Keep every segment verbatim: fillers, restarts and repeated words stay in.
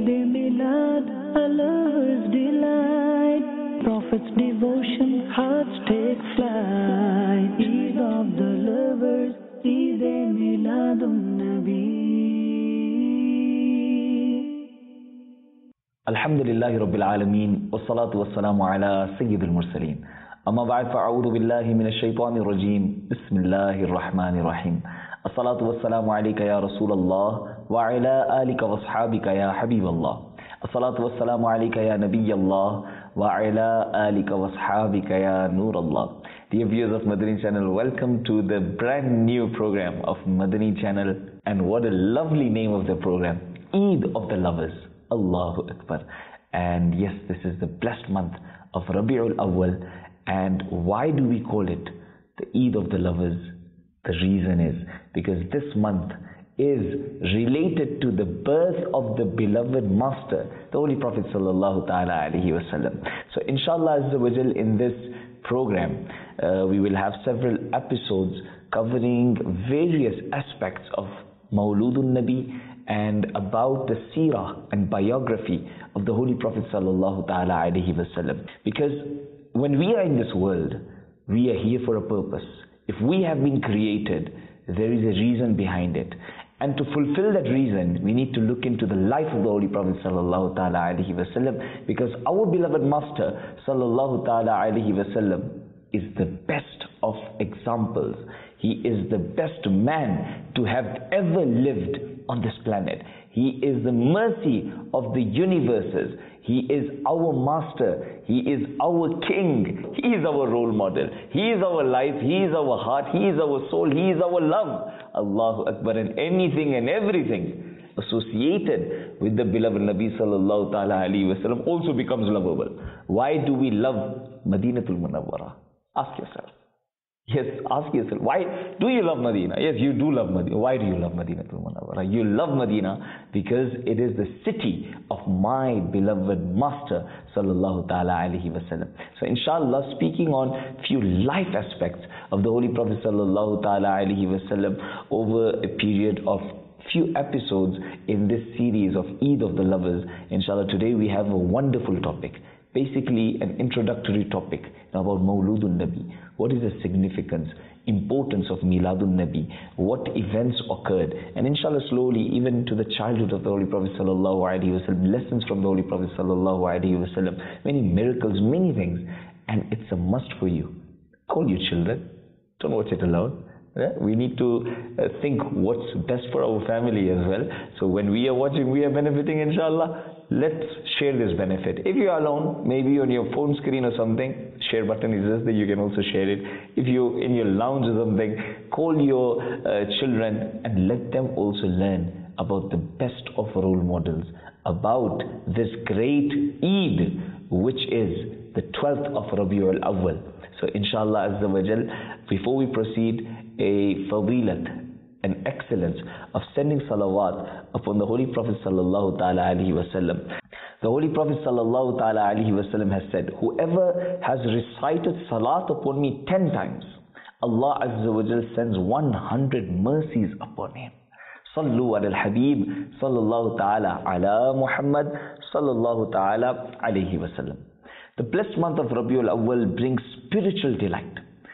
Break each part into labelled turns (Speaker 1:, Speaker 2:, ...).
Speaker 1: Milad, a lover's delight. Prophet's devotion, hearts take flight. Eid of the lovers, Eid Miladun Nabi.
Speaker 2: Alhamdulillahi Rabbil Alameen, wassalatu wassalamu ala Sayyidil Mursaleen. Amma ba'd, fa'a'udhu billahi minash shaitanir rajeem. Bismillahir Rahmanir Rahim. As-salatu wassalamu alayka ya Rasulallah wa ala alika wa ashabika ya Habiballah. As-salatu wassalamu alayka ya Nabiyallah wa ala alika wa ashabika ya Nurallah. Dear viewers of Madani Channel, welcome to the brand new program of Madani Channel, and what a lovely name of the program, Eid of the Lovers. Allahu Akbar. And yes, this is the blessed month of Rabi'ul Awwal. And why do we call it the Eid of the Lovers? The reason is because this month is related to the birth of the beloved Master, the Holy Prophet Sallallahu Ta'ala Alaihi Wasallam. So inshallah Azza wa Jal, in this program uh, we will have several episodes covering various aspects of Mawludun Nabi and about the seerah and biography of the Holy Prophet Sallallahu Ta'ala Alaihi Wasallam. Because when we are in this world, we are here for a purpose. If we have been created, there is a reason behind it. And to fulfill that reason, we need to look into the life of the Holy Prophet Sallallahu Ta'ala Alaihi Wasallam, because our beloved Master Sallallahu Ta'ala Alaihi Wasallam is the best of examples. He is the best man to have ever lived on this planet. He is the mercy of the universes. He is our master. He is our king. He is our role model. He is our life. He is our heart. He is our soul. He is our love. Allahu Akbar. And anything and everything associated with the beloved Nabi Sallallahu Ta'ala Alaihi Wasallam also becomes lovable. Why do we love Madinatul Munawwara? Ask yourself. Yes, ask yourself, why do you love Medina? Yes, you do love Medina. Why do you love Madinatul Munawwara? You love Medina because it is the city of my beloved Master Sallallahu Ta'ala Alaihi Wasallam. So inshallah, speaking on few life aspects of the Holy Prophet Sallallahu Ta'ala Alaihi Wasallam over a period of few episodes in this series of Eid of the Lovers. Inshallah, today we have a wonderful topic. Basically an introductory topic about Mawludun Nabi. What is the significance, importance of Miladun Nabi? What events occurred? And inshallah, slowly, even to the childhood of the Holy Prophet Sallallahu Alaihi Wasallam, lessons from the Holy Prophet Sallallahu Alaihi Wasallam, many miracles, many things. And it's a must for you. Call your children. Don't watch it alone. Yeah? We need to uh, think what's best for our family as well. So when we are watching, we are benefiting, inshallah. Let's share this benefit. If you are alone, maybe on your phone screen or something, share button is this, that you can also share it. If you're in your lounge or something, call your uh, children and let them also learn about the best of role models, about this great Eid, which is the twelfth of Rabi'ul Awwal. So inshallah Azza wa Jal, before we proceed, a fadilat, an excellence of sending salawat upon the Holy Prophet Sallallahu Ta'ala Alaihi Wasallam. The Holy Prophet Sallallahu Ta'ala Alaihi Wasallam has said, whoever has recited salat upon me ten times, Allah Azza wa Jal sends one hundred mercies upon him. Sallu ala al-Habib Sallallahu Ta'ala ala Muhammad Sallallahu Ta'ala Alaihi Wasallam. The blessed month of Rabi'ul Awwal brings spiritual delight,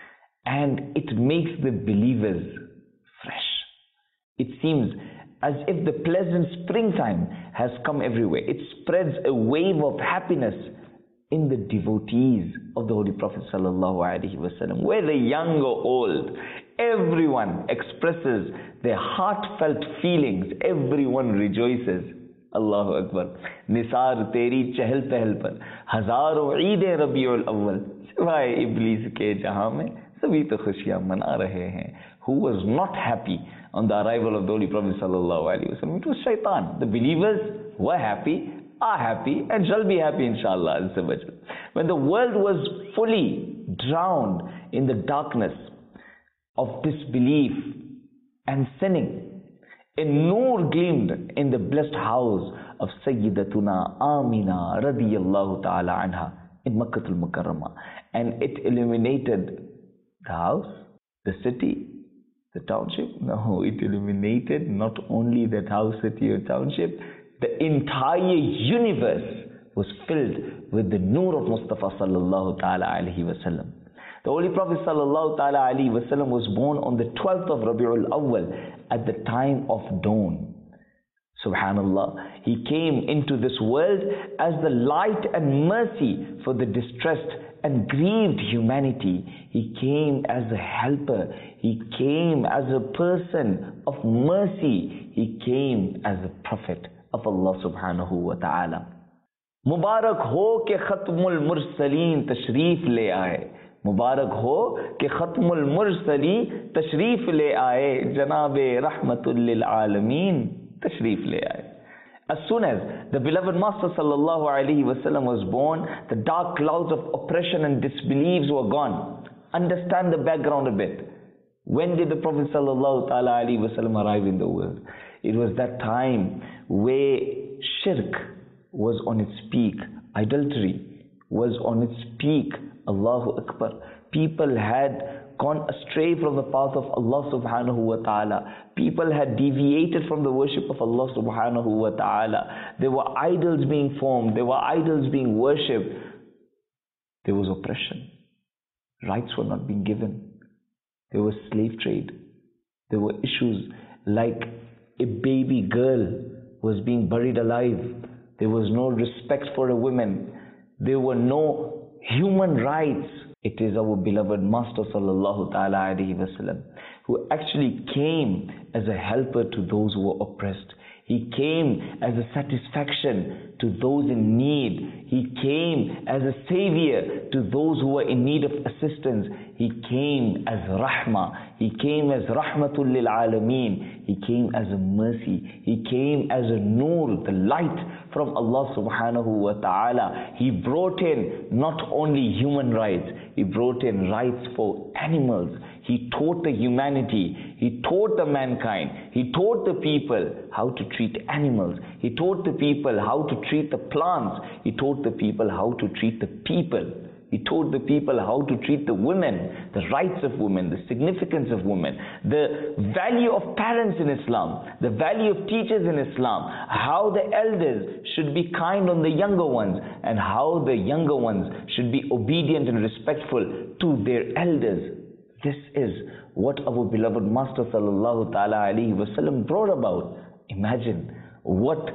Speaker 2: and it makes the believers fresh. It seems as if the pleasant springtime has come everywhere. It spreads a wave of happiness in the devotees of the Holy Prophet Sallallahu Alaihi Wasallam. Whether young or old, everyone expresses their heartfelt feelings. Everyone rejoices. Allahu Akbar. Nisar teri chahal pahal par hazaron Eid Rabi'ul Awwal siwaye Iblis ke jahan mein sabhi to khushiyan mana rahe hain. Who was not happy on the arrival of the Holy Prophet Sallallahu Alaihi Wasallam? It was shaitan. The believers were happy, are happy, and shall be happy, inshallah. When the world was fully drowned in the darkness of disbelief and sinning, a nur gleamed in the blessed house of Sayyidatuna Amina radiyallahu ta'ala anha in Makkah al-Mukarramah, and it illuminated the house, the city, the township. No, it illuminated not only that house, city or township, The entire universe was filled with the nur of Mustafa sallallahu ta'ala alayhi wasallam. The Holy Prophet sallallahu ta'ala alayhi wasallam was born on the twelfth of Rabi'ul Awwal at the time of dawn. Subhanallah, he came into this world as the light and mercy for the distressed and grieved humanity. He came as a helper. He came as a person of mercy. He came as a prophet of Allah subhanahu wa ta'ala. Mubarak ho ke Khatmul Mursaleen tashrif le aaye. Mubarak ho ke Khatmul Mursaleen tashrif le aaye. Janabe Rahmatul lil Alameen tashrif le aaye. As soon as the beloved Master sallallahu alaihi wasallam was born, the dark clouds of oppression and disbeliefs were gone. Understand the background a bit. When did the Prophet sallallahu alaihi wasallam arrive in the world? It was that time where shirk was on its peak, idolatry was on its peak. Allahu Akbar. People had gone astray from the path of Allah subhanahu wa ta'ala. People had deviated from the worship of Allah subhanahu wa ta'ala. There were idols being formed. There were idols being worshipped. There was oppression. Rights were not being given. There was slave trade. There were issues like a baby girl was being buried alive. There was no respect for a woman. There were no human rights. It is our beloved Master sallallahu ta'ala alayhi wasallam who actually came as a helper to those who were oppressed. He came as a satisfaction to those in need. He came as a savior to those who were in need of assistance. He came as rahmah. He came as rahmatul lil alameen. He came as a mercy. He came as a nur, the light from Allah subhanahu wa ta'ala. He brought in not only human rights, he brought in rights for animals. He taught the humanity, he taught the mankind, he taught the people how to treat animals, he taught the people how to treat the plants, he taught the people how to treat the people, he taught the people how to treat the women, the rights of women, the significance of women, the value of parents in Islam, the value of teachers in Islam, how the elders should be kind on the younger ones, and how the younger ones should be obedient and respectful to their elders. This is what our beloved Master sallallahu ta'ala alayhi wasallam brought about. Imagine what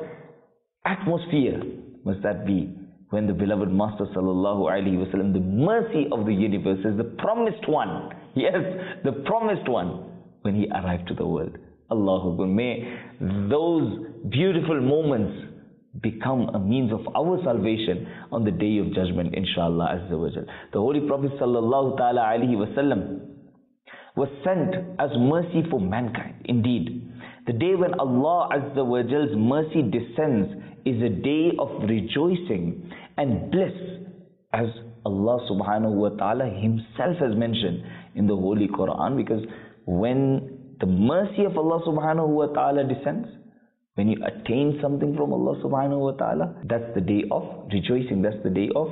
Speaker 2: atmosphere must that be when the beloved Master sallallahu alayhi wasallam, the mercy of the universe, is the promised one. Yes, the promised one, when he arrived to the world. Allahu Akbar. May those beautiful moments become a means of our salvation on the day of judgment, inshallah azza wa jal. The Holy Prophet sallallahu ta'ala alayhi wasallam was sent as mercy for mankind. Indeed, the day when Allah Azza wa Jal's mercy descends is a day of rejoicing and bliss, as Allah subhanahu wa ta'ala himself has mentioned in the Holy Quran. Because when the mercy of Allah subhanahu wa ta'ala descends, when you attain something from Allah subhanahu wa ta'ala, that's the day of rejoicing, that's the day of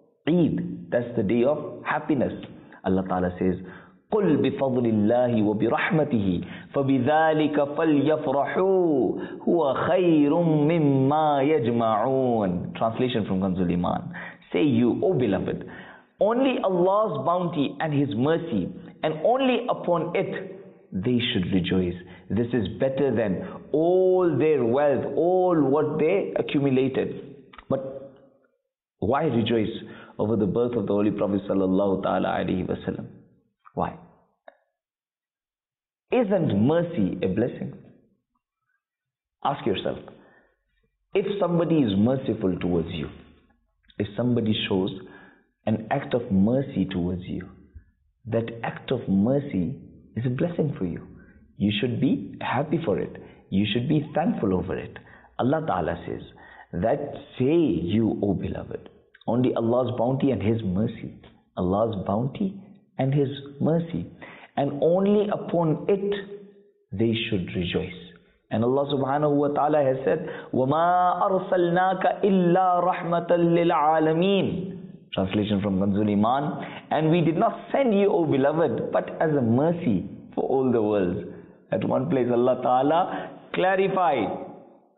Speaker 2: Eid, that's the day of happiness. Allah ta'ala says, قُلْ بِفَضْلِ اللَّهِ وَبِرَحْمَتِهِ فَبِذَلِكَ فَلْيَفْرَحُوا هُوَ خَيْرٌ مِّمَّا يَجْمَعُونَ. Translation from Kanzul Iman. Say you, O beloved, only Allah's bounty and His mercy, and only upon it they should rejoice. This is better than all their wealth, all what they accumulated. But why rejoice over the birth of the Holy Prophet sallallahu ta'ala alayhi wasallam? Why? Isn't mercy a blessing? Ask yourself, if somebody is merciful towards you, if somebody shows an act of mercy towards you, that act of mercy is a blessing for you. You should be happy for it. You should be thankful over it. Allah Ta'ala says that, say you, O beloved, only Allah's bounty and His mercy. Allah's bounty and His mercy, and only upon it they should rejoice. And Allah subhanahu wa ta'ala has said, وَمَا أَرْسَلْنَاكَ إِلَّا رَحْمَةً لِلْعَالَمِينَ. Translation from Kanzul Iman. And we did not send you, O beloved, but as a mercy for all the worlds. At one place Allah Ta'ala clarified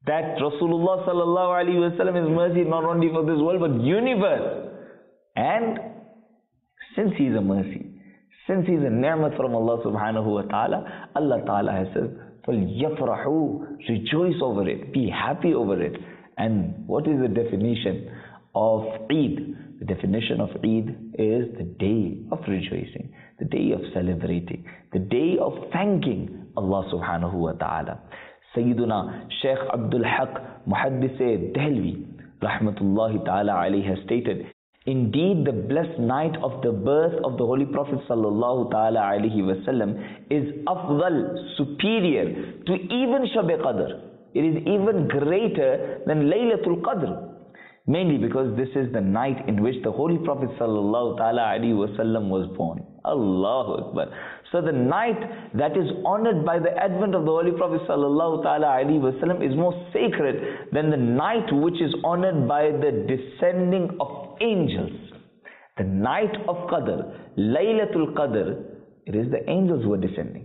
Speaker 2: that Rasulullah sallallahu alaihi wasallam is mercy not only for this world but universe. And since he is a mercy, since he is a ni'mat from Allah subhanahu wa ta'ala, Allah ta'ala has said, فَلْيَفْرَحُوا, rejoice over it, be happy over it. And what is the definition of Eid? The definition of Eid is the day of rejoicing, the day of celebrating, the day of thanking Allah subhanahu wa ta'ala. Sayyiduna Shaykh Abdul Haq Muhaddis Dehlvi rahmatullahi ta'ala alayhi has stated, indeed the blessed night of the birth of the Holy Prophet sallallahu ta'ala alayhi wasallam is afdal, superior to even Shab-e Qadr. It is even greater than Laylatul Qadr. Mainly because this is the night in which the Holy Prophet sallallahu ta'ala alayhi wasallam was born. Allahu Akbar. So the night that is honored by the advent of the Holy Prophet sallallahu ta'ala alayhi wasallam is more sacred than the night which is honored by the descending of angels. The night of Qadr, Laylatul Qadr, it is the angels who are descending.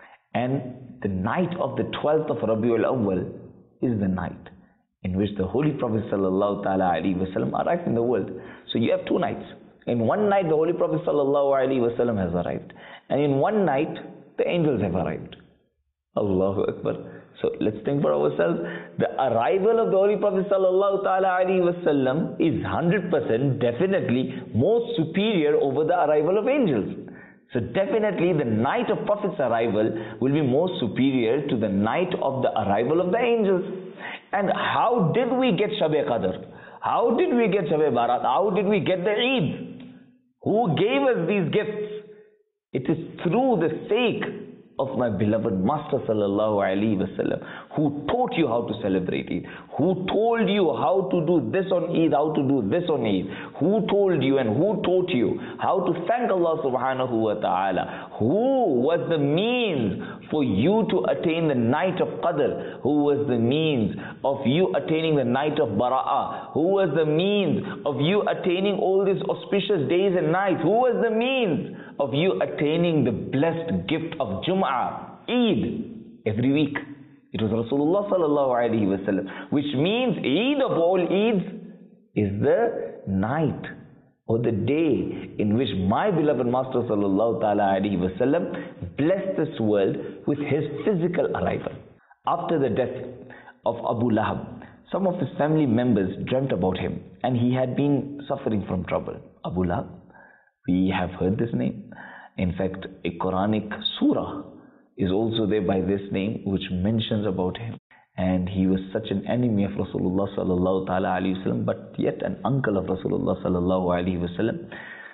Speaker 2: And the night of the twelfth of Rabiul Awwal is the night in which the Holy Prophet sallallahu ta'ala alayhi wasallam arrived in the world. So you have two nights. In one night the Holy Prophet sallallahu alayhi wasallam has arrived. And in one night the angels have arrived. Allahu Akbar. So let's think for ourselves. The arrival of the Holy Prophet sallallahu ta'ala alayhi wasallam is one hundred percent definitely more superior over the arrival of angels. So definitely the night of Prophet's arrival will be more superior to the night of the arrival of the angels. And how did we get Shab-e Qadr? How did we get Shab-e Barat? How did we get the Eid? Who gave us these gifts? It is through the sake of my beloved Master sallallahu alaihi wasallam, who taught you how to celebrate Eid, who told you how to do this on Eid, how to do this on Eid, who told you and who taught you how to thank Allah subhanahu wa ta'ala, who was the means for you to attain the night of Qadr, who was the means of you attaining the night of Bara'ah, who was the means of you attaining all these auspicious days and nights, who was the means of you attaining the blessed gift of Jum'ah, Eid, every week. It was Rasulullah sallallahu alaihi wasallam, which means Eid of all Eids is the night or the day in which my beloved Master sallallahu ta'ala alaihi wasallam blessed this world with his physical arrival. After the death of Abu Lahab, some of his family members dreamt about him and he had been suffering from trouble. Abu Lahab, we have heard this name. In fact, a Quranic surah is also there by this name which mentions about him. And he was such an enemy of Rasulullah sallallahu ta'ala alayhi wasallam, but yet an uncle of Rasulullah sallallahu alayhi wasallam.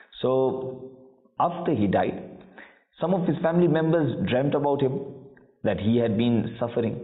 Speaker 2: So after he died, some of his family members dreamt about him, that he had been suffering.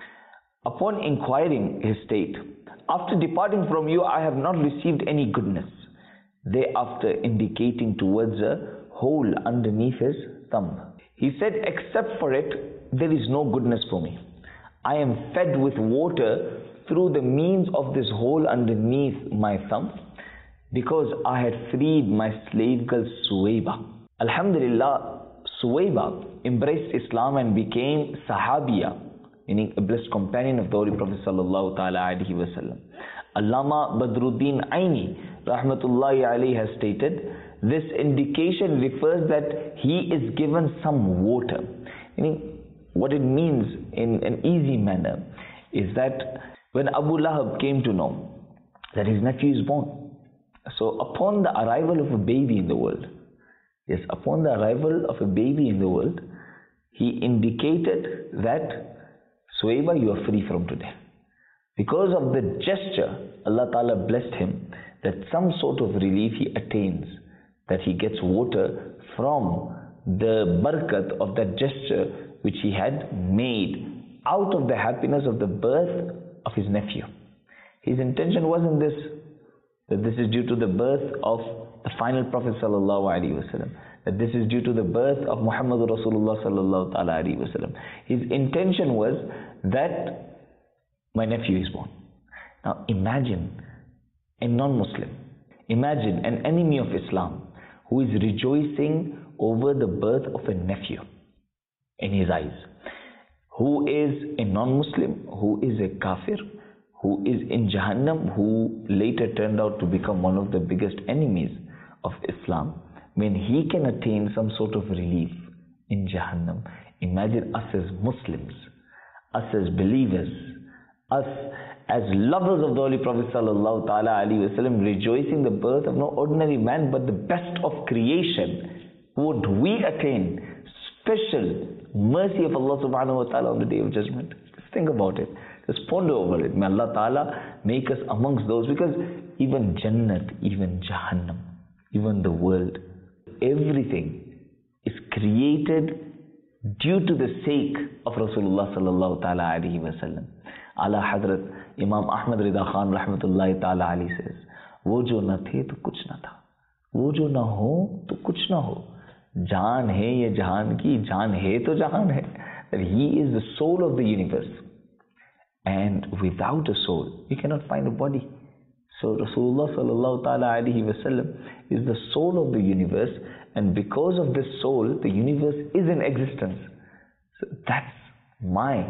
Speaker 2: Upon inquiring his state, after departing from you, I have not received any goodness. Thereafter indicating towards a hole underneath his thumb. He said, except for it, there is no goodness for me. I am fed with water through the means of this hole underneath my thumb, because I had freed my slave girl Suwayba. Alhamdulillah, Suwayba embraced Islam and became Sahabiya, meaning a blessed companion of the Holy Prophet sallallahu ta'ala alaihi wasallam. Allama Badruddin Aini rahmatullahi alayhi has stated, this indication refers that he is given some water. Meaning, what it means in an easy manner is that when Abu Lahab came to know that his nephew is born, so upon the arrival of a baby in the world, yes, upon the arrival of a baby in the world, he indicated that, Suwayba, you are free from today. Because of the gesture, Allah Ta'ala blessed him that some sort of relief he attains, that he gets water from the barakat of that gesture which he had made out of the happiness of the birth of his nephew. His intention wasn't this, that this is due to the birth of the final Prophet sallallahu alaihi wasallam, that this is due to the birth of Muhammad Rasulullah sallallahu alaihi wasallam. His intention was that my nephew is born. Now imagine a non-Muslim, imagine an enemy of Islam who is rejoicing over the birth of a nephew in his eyes, who is a non-Muslim, who is a kafir, who is in Jahannam, who later turned out to become one of the biggest enemies of Islam, when he can attain some sort of relief in Jahannam, imagine us as Muslims, us as believers, us as lovers of the Holy Prophet sallallahu ta'ala alaihi wasallam, rejoicing the birth of no ordinary man but the best of creation. Would we attain special mercy of Allah subhanahu wa ta'ala on the Day of Judgment? Just think about it. Just ponder over it. May Allah ta'ala make us amongst those, because even Jannat, even Jahannam, even the world, everything is created due to the sake of Rasulullah sallallahu ta'ala alaihi wasallam. Ala Hadrat Imam Ahmad Rida Khan rahmatullahi ta'ala alayhi says, वो जो न थे तो कुछ न था, वो जो न हो तो कुछ न हो, जान है ये जहान की, जान है तो जहान है. That he is the soul of the universe, and without a soul you cannot find a body. So Rasulullah sallallahu ta'ala alayhi wasallam is the soul of the universe, and because of this soul the universe is in existence. So that's my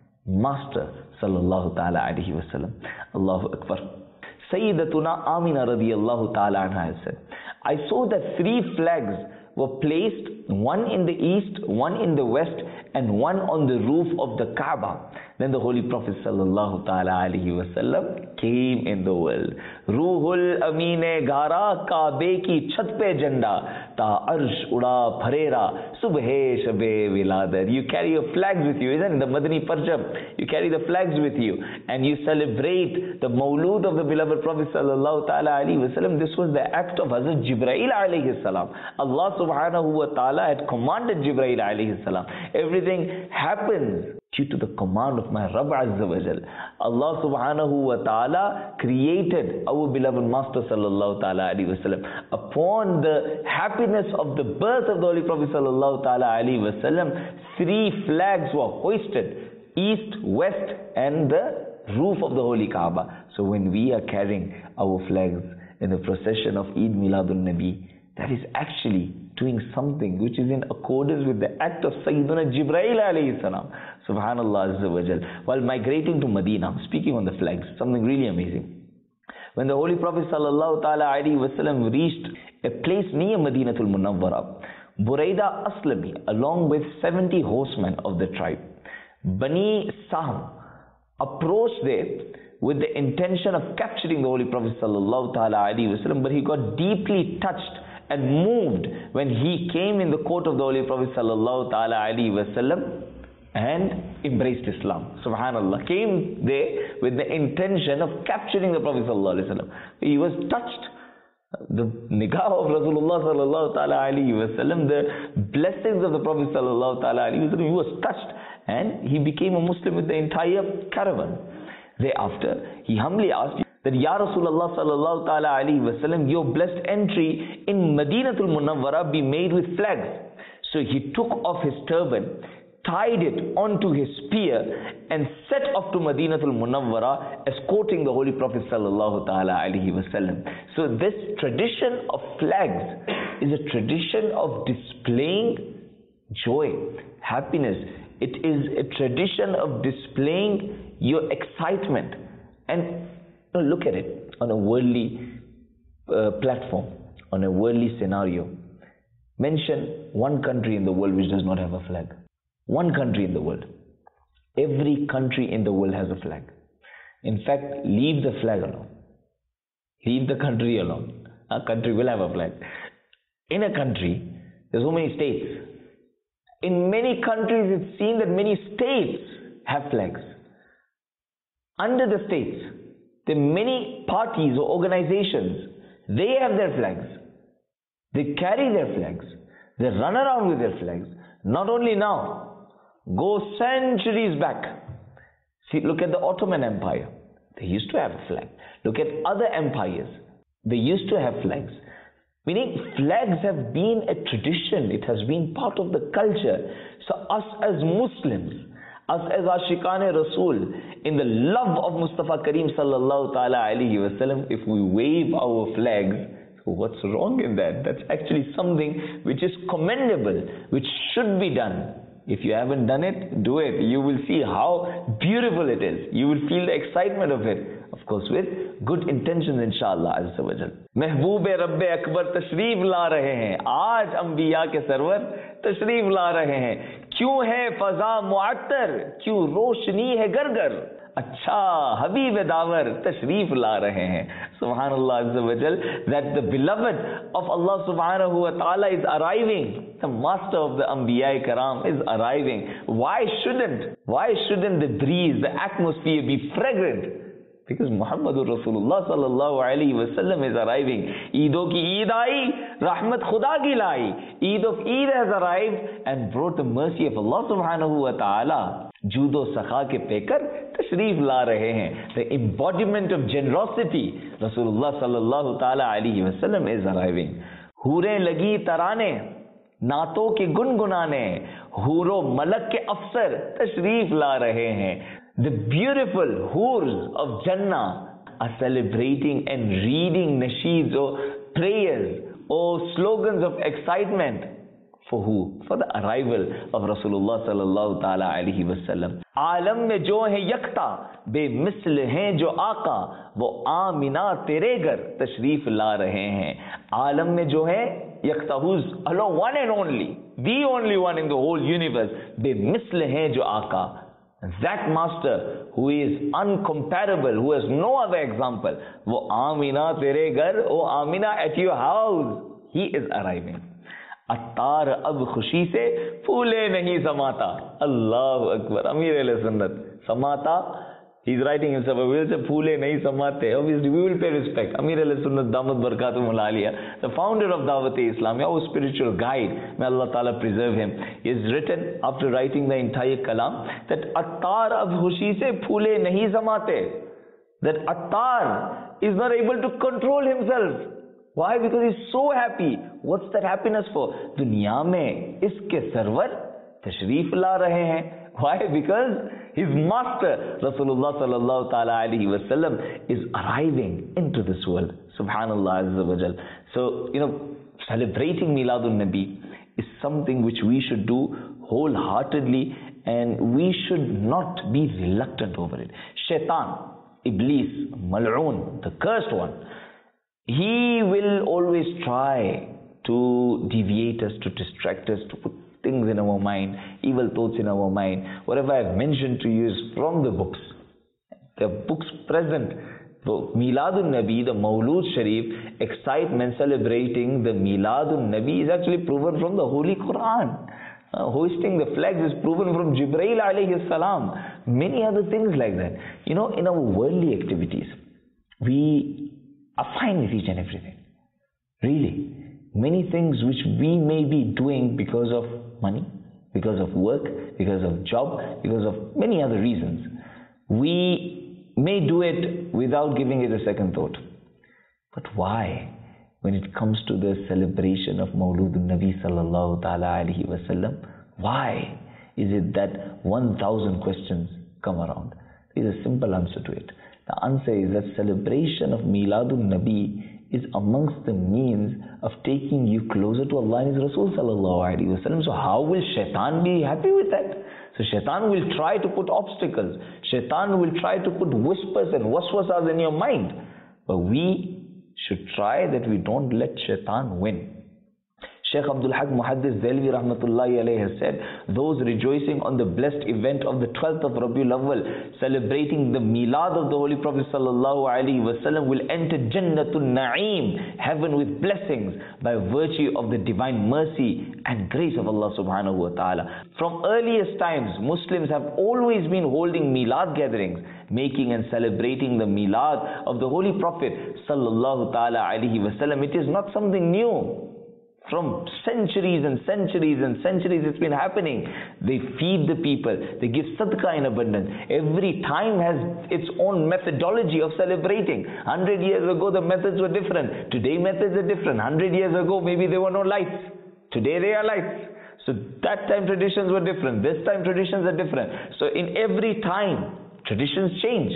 Speaker 2: Master sallallahu ta'ala alayhi wasallam. Allahu Akbar. Sayyidatuna Amina radiyallahu ta'ala anha has said, I saw that three flags were placed, one in the east, one in the west, and one on the roof of the Kaaba. Then the Holy Prophet sallallahu ta'ala alayhi wasallam came in the world. Ruhul Amine Gara Kaabe ki chhat pe janda, ta arsh uda bharera, subhe shabe viladar. You carry your flags with you, isn't it? The Madani Parjab, you carry the flags with you, and you celebrate the Mawlud of the beloved Prophet sallallahu ta'ala alayhi wasallam. This was the act of Hazrat Jibreel alayhi salam. Allah subhanahu wa ta'ala had commanded Jibreel alayhi salam. Everything happens due to the command of my Rabb Azza wa Jal. Allah subhanahu wa ta'ala created our beloved Master sallallahu ta'ala alayhi wasallam. Upon the happiness of the birth of the Holy Prophet sallallahu ta'ala alayhi wasallam, three flags were hoisted, east, west, and the roof of the Holy Kaaba. So when we are carrying our flags in the procession of Eid Miladun Nabi, that is actually doing something which is in accordance with the act of Sayyiduna Jibreel alayhi salam. Subhanallah Azza wa Jal. While migrating to Medina, speaking on the flags, something really amazing. When the Holy Prophet sallallahu ta'ala alayhi wasallam reached a place near Madinatul Munawwara, Buraida Aslami, along with seventy horsemen of the tribe, Bani Sahm, approached there with the intention of capturing the Holy Prophet sallallahu ta'ala alayhi wasallam, but he got deeply touched and moved when he came in the court of the Holy Prophet sallallahu ta'ala alayhi wasallam and embraced Islam. Subhanallah. Came there with the intention of capturing the Prophet sallallahu alayhi wasallam. He was touched. The nikah of Rasulullah sallallahu ta'ala alayhi wasallam, the blessings of the Prophet sallallahu ta'ala alayhi wasallam, he was touched, and he became a Muslim with the entire caravan. Thereafter, he humbly asked that, Ya Rasulullah sallallahu ta'ala alayhi wasallam, your blessed entry in Madinatul Munawwara be made with flags. So he took off his turban, tied it onto his spear, and set off to Madinatul Munawwara, escorting the Holy Prophet sallallahu ta'ala alayhi wasallam. So this tradition of flags is a tradition of displaying joy, happiness. It is a tradition of displaying your excitement. And now look at it on a worldly uh, platform, on a worldly scenario. Mention one country in the world which does not have a flag. One country in the world. Every country in the world has a flag. In fact, leave the flag alone. Leave the country alone. A country will have a flag. In a country, there's so many states. In many countries, it's seen that many states have flags. Under the states, there are many parties or organizations. They have their flags. They carry their flags. They run around with their flags. Not only now, go centuries back. See, look at the Ottoman Empire. They used to have a flag. Look at other empires. They used to have flags. Meaning, flags have been a tradition. It has been part of the culture. So us as Muslims, us as Ashikane Rasul, in the love of Mustafa Kareem sallallahu ta'ala alayhi wasallam, if we wave our flags, what's wrong in that? That's actually something which is commendable, which should be done. If you haven't done it, do it. You will see how beautiful it is. You will feel the excitement of it. Of course, with good intentions, inshallah azza wa jal. महबूब रब्बे अकबर तशरीफ ला रहे हैं. आज अंबिया के server तशरीफ ला रहे हैं. क्यों है फजा मुअत्तर, क्यों रोशनी है गरगर. अच्छा हबीब दावर तशरीफ ला रहे हैं. Subhanallah azza wa jal, that the beloved of Allah subhanahu wa ta'ala is arriving. The master of the Anbiya Karam is arriving. Why shouldn't, why shouldn't the breeze, the atmosphere be fragrant? Because Muhammadur Rasulullah sallallahu alayhi wa sallam is arriving. Eidon ki Eid aayi, rahmat khuda ki laayi. Eid of Eid has arrived and brought the mercy of Allah subhanahu wa ta'ala. Judo sakha ke pekar tashreef la rahe hain. The embodiment of generosity, Rasulullah sallallahu ta'ala alayhi wa sallam is arriving. Hure lagi tarane, नातों के गुनगुनाने, हूरो मलक के अफसर तशरीफ ला रहे हैं. The beautiful hurs of Jannah are celebrating and reading nasheeds or prayers or slogans of excitement. For who? For the arrival of Rasulullah sallallahu ta'ala alayhi wa sallam. आलम में जो है यकता, बेमिसल हैं जो आका, वो आमिना तेरे घर तशरीफ ला रहे हैं. आलम में जो है यकता, who's alone, one and only, the only one in the whole universe, बेमिसल हैं जो आका. That master who is uncomparable, who has no other example, wo Amina tere ghar, oh Amina at your house, he is arriving. Attar ab khushi se phule nahi samata. Allahu Akbar. Amir al-Sunnat samata. He's writing himself, we will say phule nahi samate. Obviously we will pay respect. Amir al-Sunnat Damat Barakatum al-Aliyah, the founder of Dawat-e-Islam, our spiritual guide, may Allah Ta'ala preserve him. He has written, after writing the entire kalam, that Attar ab khushi se phule nahi samate. That Attar is not able to control himself. Why? Because he's so happy. What's that happiness for? Dunya mein iske sarwar tashreef la rahe hain. Why? Because his master Rasulullah sallallahu ta'ala alayhi wa sallam is arriving into this world. Subhanallah azza wa jal. So, you know, celebrating Miladun Nabi is something which we should do wholeheartedly, and we should not be reluctant over it. Shaitan, Iblis, Mal'oon, the cursed one, he will always try to deviate us, to distract us, to put things in our mind, evil thoughts in our mind. Whatever I have mentioned to you is from the books. The books present. So, Miladun Nabi, the Mawlud Sharif, excitement celebrating the Miladun Nabi is actually proven from the Holy Quran. Uh, hoisting the flags is proven from Jibreel alayhi salam. Many other things like that. You know, in our worldly activities, we are fine with each and everything. Really. Many things which we may be doing because of money, because of work, because of job, because of many other reasons. We may do it without giving it a second thought. But why? When it comes to the celebration of Mawludun Nabi sallallahu ta'ala alayhi wa sallam, why is it that one thousand questions come around? There is a simple answer to it. The answer is that celebration of Miladun Nabi is amongst the means of taking you closer to Allah and His Rasul sallallahu alayhi wa sallam. So how will Shaitan be happy with that? So Shaitan will try to put obstacles. Shaitan will try to put whispers and waswasas in your mind. But we should try that we don't let Shaitan win. Shaykh Abdul Haq Muhaddis Delvi Rahmatullahi alayhi has said, those rejoicing on the blessed event of the twelfth of Rabiul Awwal, celebrating the Milad of the Holy Prophet Sallallahu Alaihi Wasallam, will enter Jannatul Na'im, heaven with blessings, by virtue of the divine mercy and grace of Allah Subhanahu Wa Ta'ala. From earliest times, Muslims have always been holding Milad gatherings, making and celebrating the Milad of the Holy Prophet Sallallahu Ta'ala Alaihi Wasallam. It is not something new. From centuries and centuries and centuries it's been happening. They feed the people. They give sadaqah in abundance. Every time has its own methodology of celebrating. Hundred years ago the methods were different. Today methods are different. Hundred years ago maybe there were no lights. Today there are lights. So that time traditions were different. This time traditions are different. So in every time traditions change.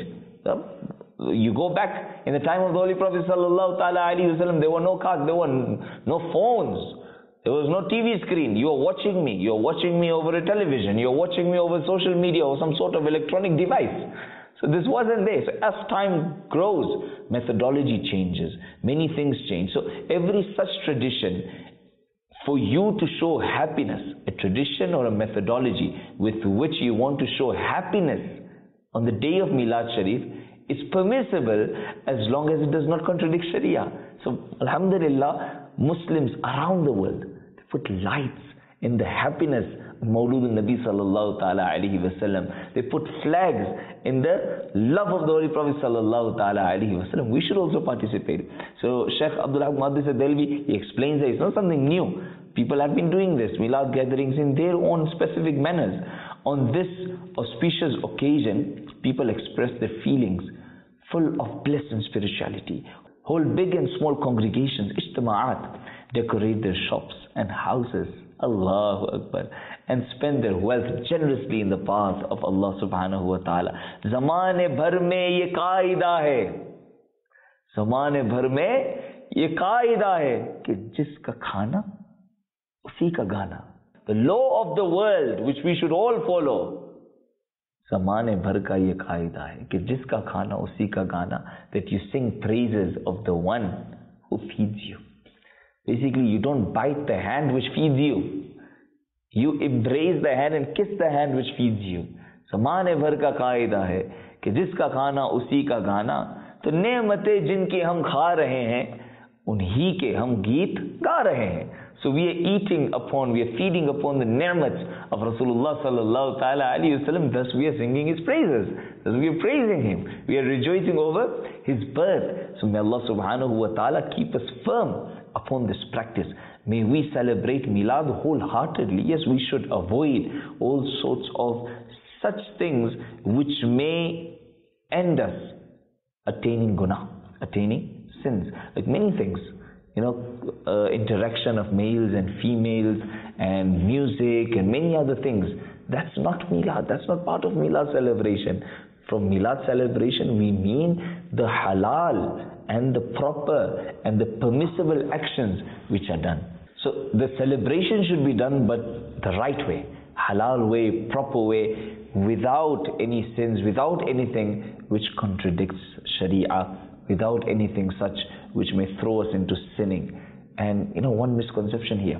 Speaker 2: You go back in the time of the Holy Prophet sallallahu ta'ala alayhi wa sallam, there were no cars, there were no phones. There was no T V screen. You are watching me. You are watching me over a television. You are watching me over social media or some sort of electronic device. So this wasn't there. So as time grows, methodology changes. Many things change. So every such tradition, for you to show happiness, a tradition or a methodology with which you want to show happiness on the day of Milad Sharif, is permissible as long as it does not contradict Sharia. So Alhamdulillah, Muslims around the world, they put lights in the happiness of Mawlud al-Nabi sallallahu ta'ala alayhi wasallam. They put flags in the love of the Holy Prophet sallallahu ta'ala alayhi wasallam. We should also participate. So Sheikh Abdul Haq Muhaddis Delvi, he explains that it's not something new. People have been doing this, Milad gatherings in their own specific manners. On this auspicious occasion, people express their feelings full of bliss and spirituality. Whole big and small congregations, ijtima'at, decorate their shops and houses, Allahu Akbar, and spend their wealth generously in the path of Allah subhanahu wa ta'ala. Zamane bhar mein ye qaida hai. Zamane bhar mein ye qaida hai ki jiska khana usi ka gana. The law of the world which we should all follow. Zamane bhar ka ye qaida hai ki jiska khana usi ka gana, that you sing praises of the one who feeds you. Basically, you don't bite the hand which feeds you. You embrace the hand and kiss the hand which feeds you. Zamane bhar ka qaida hai ki jiska khana usi ka gana. तो नेमतें जिनकी हम खा रहे हैं, उन्हीं के हम गीत गा रहे हैं. So we are eating upon, we are feeding upon the ni'mats of Rasulullah sallallahu ta'ala alayhi wa sallam. Thus we are singing his praises. Thus we are praising him. We are rejoicing over his birth. So may Allah subhanahu wa ta'ala keep us firm upon this practice. May we celebrate Milad wholeheartedly. Yes, we should avoid all sorts of such things which may end us attaining guna, attaining sins. Like many things. You know, uh, interaction of males and females and music and many other things. That's not Milad. That's not part of Milad celebration. From Milad celebration, we mean the halal and the proper and the permissible actions which are done. So the celebration should be done, but the right way, halal way, proper way, without any sins, without anything which contradicts Sharia, without anything such which may throw us into sinning. And you know, one misconception here,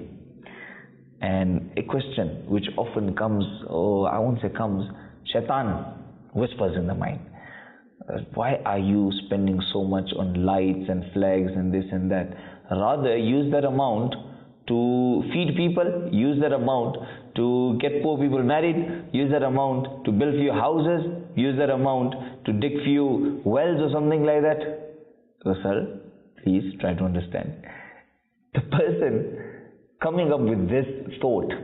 Speaker 2: and a question which often comes, or I won't say comes, shaitan whispers in the mind. Uh, why are you spending so much on lights and flags and this and that? Rather, use that amount to feed people, use that amount to get poor people married, use that amount to build few houses, use that amount to dig few wells or something like that. So, sir, please try to understand. The person coming up with this thought,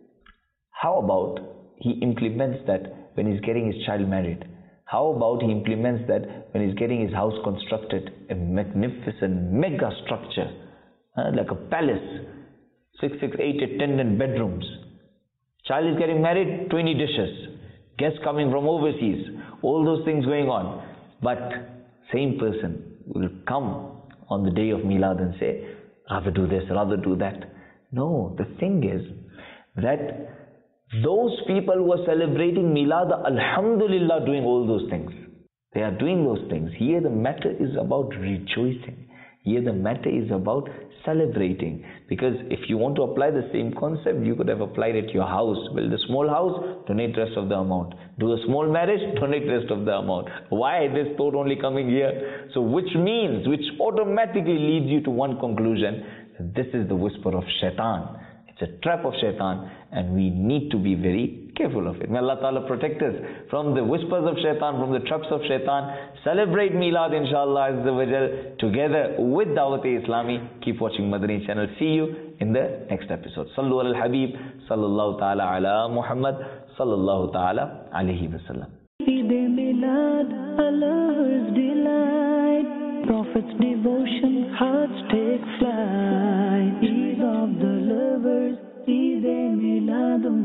Speaker 2: how about he implements that when he's getting his child married? How about he implements that when he's getting his house constructed, a magnificent mega structure, uh, like a palace, six, six, eight attendant bedrooms. Child is getting married, twenty dishes. Guests coming from overseas, all those things going on. But same person will come on the day of Milad and say, rather do this, rather do that. No, the thing is that those people who are celebrating Milad, alhamdulillah, doing all those things. They are doing those things. Here the matter is about rejoicing. Here the matter is about celebrating. Because if you want to apply the same concept, you could have applied it to your house. Build a small house, donate rest of the amount. Do a small marriage, donate rest of the amount. Why this thought only coming here? So which means, which automatically leads you to one conclusion. This is the whisper of shaitan. It's a trap of shaitan, and we need to be very careful of it. May Allah Ta'ala protect us from the whispers of shaitan, from the traps of shaitan. Celebrate Milad inshallah Azza wa Jal together with Dawat-e-Islami. Keep watching Madani channel. See you in the next episode. Sallu ala al-Habib, sallallahu ta'ala ala Muhammad, sallallahu ta'ala alayhi wa sallam.
Speaker 1: Eid Milad, Allah's delight, Prophet's devotion, hearts take flight. Eid of the lovers, Eid Milad.